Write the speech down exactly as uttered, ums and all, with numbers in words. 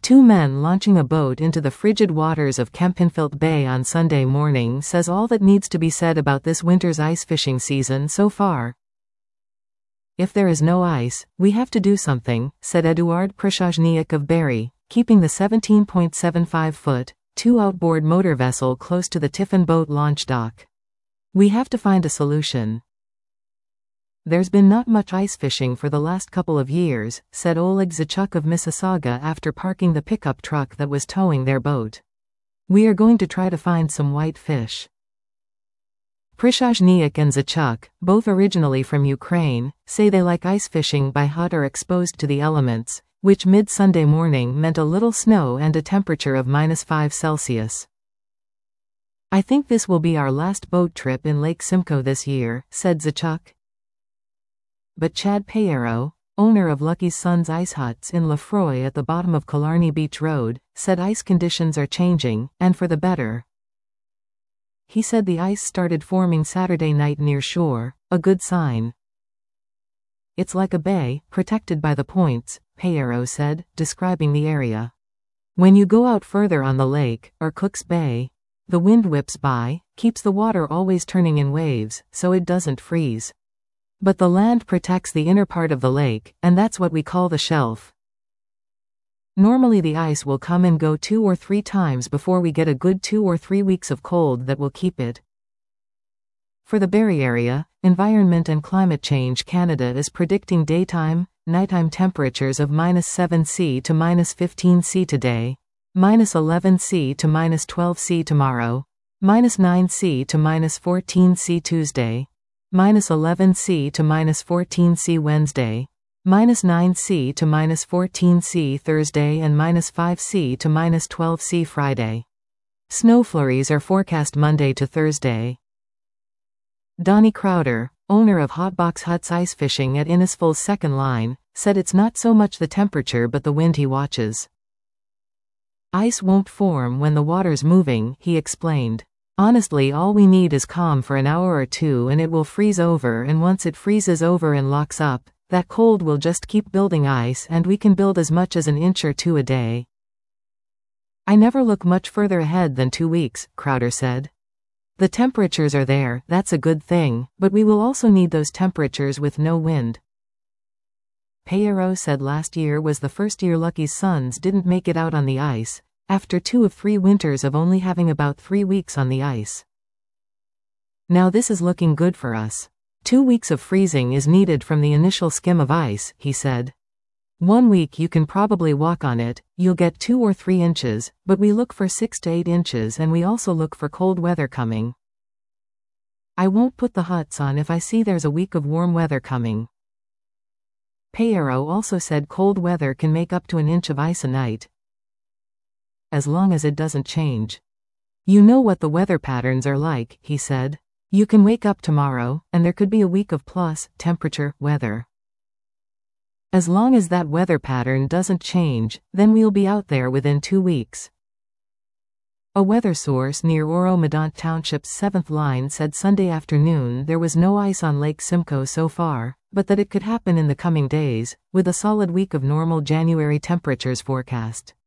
Two men launching a boat into the frigid waters of Kempenfelt Bay on Sunday morning says all that needs to be said about this winter's ice fishing season so far. If there is no ice, we have to do something, said Eduard Przajniak of Barry, keeping the seventeen point seven five foot, two outboard motor vessel close to the Tiffin boat launch dock. We have to find a solution. There's been not much ice fishing for the last couple of years, said Oleg Zachuk of Mississauga after parking the pickup truck that was towing their boat. We are going to try to find some white fish. Przajniak and Zachuk, both originally from Ukraine, say they like ice fishing by hot or exposed to the elements, which mid-Sunday morning meant a little snow and a temperature of minus five Celsius. I think this will be our last boat trip in Lake Simcoe this year, said Zachuk. But Chad Payero, owner of Lucky's Son's Ice Huts in Lefroy at the bottom of Killarney Beach Road, said ice conditions are changing, and for the better. He said the ice started forming Saturday night near shore, a good sign. It's like a bay, protected by the points, Payero said, describing the area. When you go out further on the lake, or Cook's Bay, the wind whips by, keeps the water always turning in waves, so it doesn't freeze. But the land protects the inner part of the lake, and that's what we call the shelf. Normally the ice will come and go two or three times before we get a good two or three weeks of cold that will keep it. For the Barrie area, Environment and Climate Change Canada is predicting daytime, nighttime temperatures of minus seven C to minus fifteen C today, minus eleven C to minus twelve C tomorrow, minus nine C to minus fourteen C Tuesday, minus eleven C to minus fourteen C Wednesday, minus nine C to minus fourteen C Thursday and minus five C to minus twelve C Friday. Snow flurries are forecast Monday to Thursday. Donnie Crowder, owner of Hotbox Huts Ice Fishing at Innisful's Second Line, said it's not so much the temperature but the wind he watches. Ice won't form when the water's moving, he explained. Honestly, all we need is calm for an hour or two and it will freeze over, and once it freezes over and locks up, that cold will just keep building ice and we can build as much as an inch or two a day. I never look much further ahead than two weeks, Crowder said. The temperatures are there, that's a good thing, but we will also need those temperatures with no wind. Payero said last year was the first year Lucky's Sons didn't make it out on the ice, after two of three winters of only having about three weeks on the ice. Now this is looking good for us. Two weeks of freezing is needed from the initial skim of ice, he said. One week you can probably walk on it, you'll get two or three inches, but we look for six to eight inches and we also look for cold weather coming. I won't put the huts on if I see there's a week of warm weather coming. Payero also said cold weather can make up to an inch of ice a night, as long as it doesn't change. You know what the weather patterns are like, he said. You can wake up tomorrow, and there could be a week of plus temperature weather. As long as that weather pattern doesn't change, then we'll be out there within two weeks. A weather source near Oro-Medonte Township's seventh Line said Sunday afternoon there was no ice on Lake Simcoe so far, but that it could happen in the coming days, with a solid week of normal January temperatures forecast.